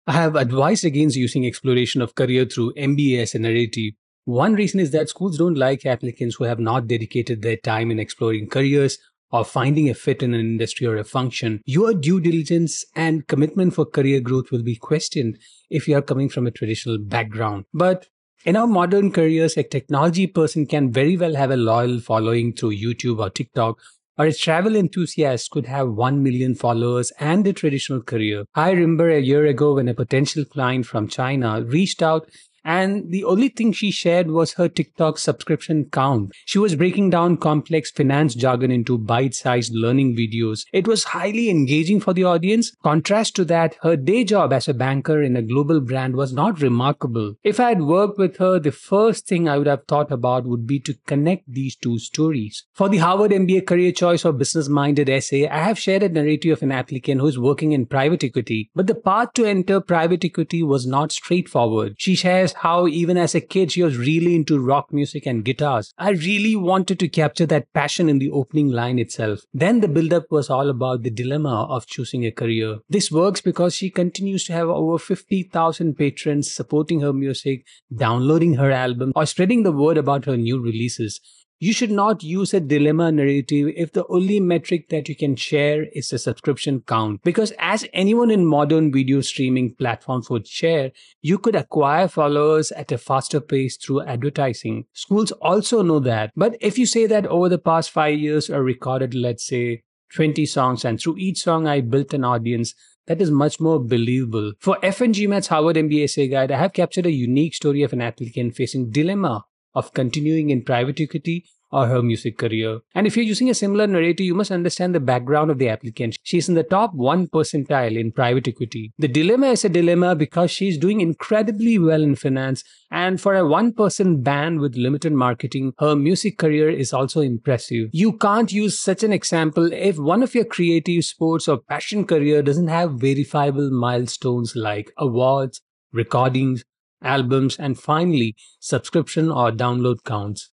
I have advised against using exploration of career through MBA as a narrative. One reason is that schools don't like applicants who have not dedicated their time in exploring careers or finding a fit in an industry or a function. Your due diligence and commitment for career growth will be questioned if you are coming from a traditional background. But in our modern careers, a technology person can very well have a loyal following through YouTube or TikTok, or a travel enthusiast could have 1 million followers and a traditional career. I remember a year ago when a potential client from China reached out, and the only thing she shared was her TikTok subscription count. She was breaking down complex finance jargon into bite sized learning videos. It was highly engaging for the audience. Contrast to that, her day job as a banker in a global brand was not remarkable. If I had worked with her, the first thing I would have thought about would be to connect these two stories. For the Harvard MBA career choice or business minded essay, I have shared a narrative of an applicant who is working in private equity, but the path to enter private equity was not straightforward. She shares how even as a kid she was really into rock music and guitars. I really wanted to capture that passion in the opening line itself. Then the build-up was all about the dilemma of choosing a career. This works because she continues to have over 50,000 patrons supporting her music, downloading her album, or spreading the word about her new releases. You should not use a dilemma narrative if the only metric that you can share is the subscription count. Because as anyone in modern video streaming platforms would share, you could acquire followers at a faster pace through advertising. Schools also know that. But if you say that over the past 5 years I recorded, let's say, 20 songs, and through each song I built an audience, that is much more believable. For FNGMAT's Harvard MBA Essay Guide, I have captured a unique story of an applicant facing dilemma of continuing in private equity or her music career. And if you're using a similar narrative, you must understand the background of the applicant. She's in the top 1 percentile in private equity. The dilemma is a dilemma because she's doing incredibly well in finance, and for a 1% band with limited marketing, her music career is also impressive. You can't use such an example if one of your creative, sports, or passion career doesn't have verifiable milestones like awards, recordings, albums, and finally, subscription or download counts.